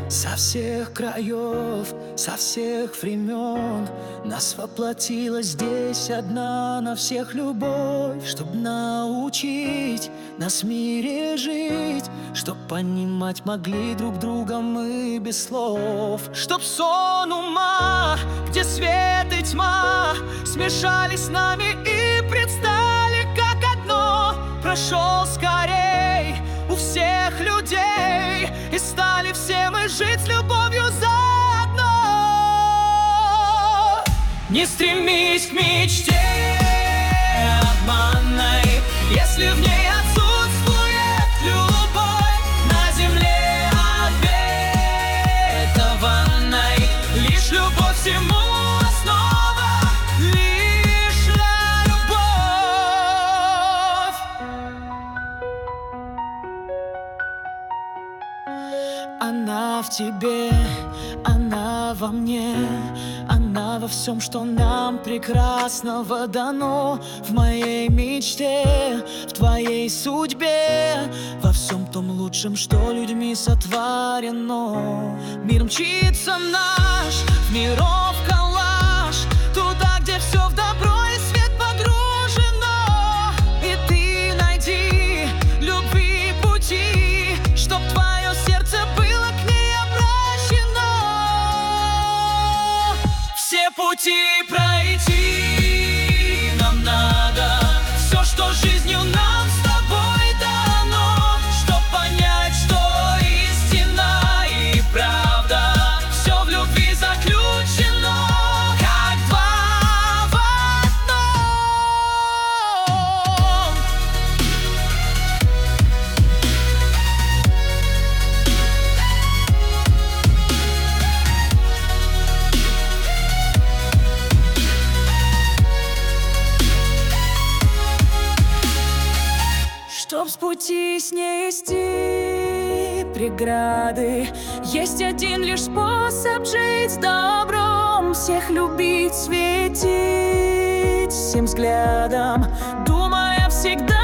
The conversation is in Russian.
Со всех краев, со всех времен нас воплотила здесь одна на всех любовь, чтоб научить нас в мире жить, чтоб понимать могли друг друга мы без слов, чтоб сон ума, где свет и тьма смешались с нами и предстали как одно. Прошел скорей у всех людей, и стали все мы жить с любовью заодно. Не стремись к мечте обманной, если в ней отсутствует любовь. На земле обетованной лишь любовь всему основа, лишь любовь. Она в тебе, она во мне, она во всем, что нам прекрасного дано. В моей мечте, в твоей судьбе, во всем том лучшем, что людьми сотворено. Мир мчится наш, в миров коллаж, туда, где все в добро и свет погружено. И ты найди любви пути, чтоб твое сердце было к ней обращено. Все пути пройти нам надо, все, что жизнью нам с тобой дано, чтоб понять, что истина и правда все в любви заключено, как два в одном. Чтоб с пути снести преграды, есть один лишь способ жить с добром, всех любить, светить всем взглядом, думая всегда